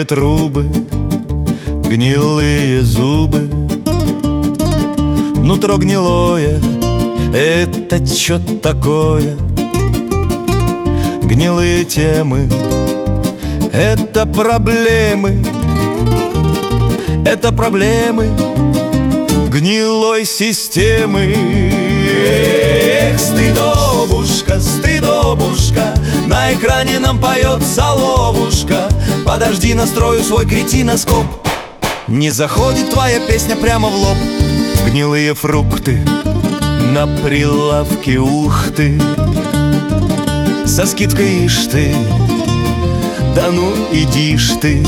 трубы, гнилые зубы, нутро гнилое. Это чё такое? Гнилые темы — это проблемы. Это проблемы гнилой системы. Эх, стыдобушка, стыдобушка, на экране нам поет соловушка. Подожди, настрою свой кретиноскоп. Не заходит твоя песня прямо в лоб. Гнилые фрукты на прилавке, ух ты, со скидкой ишь ты, да ну иди ж ты.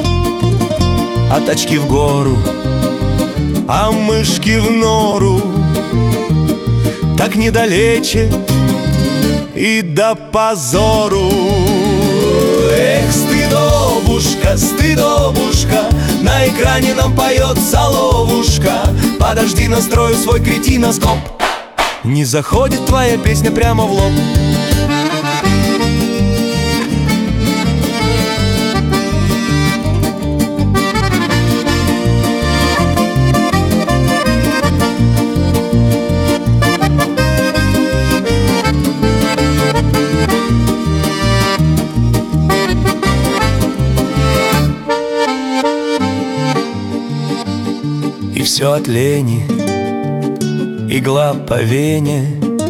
А тачки в гору, а мышки в нору, так недалече и до позору. Эх, стыдобушка, стыдобушка, на экране нам поет соловушка. Подожди, настрою свой кретиноскоп. Не заходит твоя песня прямо в лоб. И все от лени, игла по вене,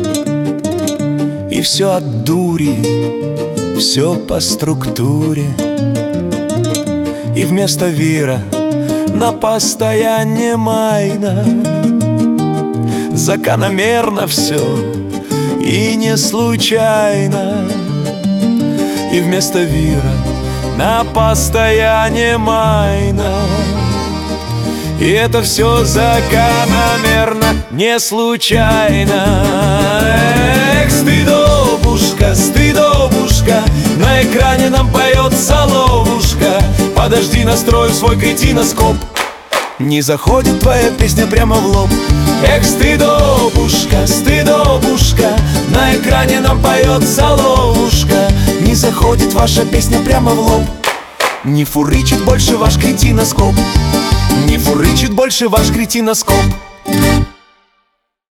и все от дури, все по структуре. И вместо вира на постояние майна. Закономерно все и не случайно. И вместо вира на постояние майна. И это все закономерно, не случайно. Эх, стыдобушка, стыдобушка, на экране нам поет соловушка. Подожди, настрою свой кретиноскоп. Не заходит твоя песня прямо в лоб. Эх, стыдобушка, стыдобушка, на экране нам поет соловушка. Не заходит ваша песня прямо в лоб. Не фурычит больше ваш кретиноскоп. Не фурычит больше ваш кретиноскоп.